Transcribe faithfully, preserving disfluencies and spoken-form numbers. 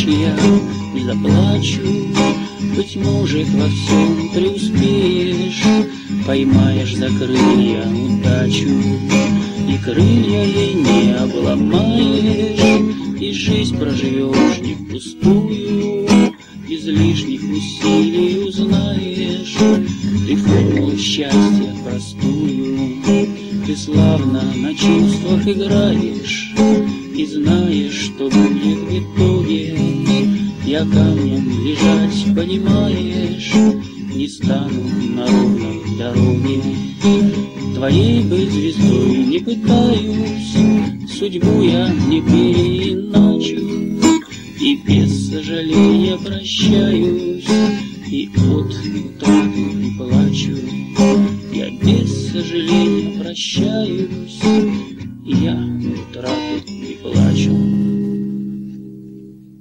я не заплачу. Быть может, во всем преуспеешь, поймаешь за крылья удачу, и крылья ей не обломаешь, и жизнь проживешь не впустую. Без лишних усилий узнаешь ты формулу счастья простую. Ты славно на чувствах играешь и знаешь, что будет в итоге. Я камнем лежать, понимаешь, не стану на ровной дороге. Твоей быть звездой не пытаюсь, судьбу я не переиначу, и без сожаления прощаюсь, и от утраты не плачу. Я без сожаления прощаюсь, и я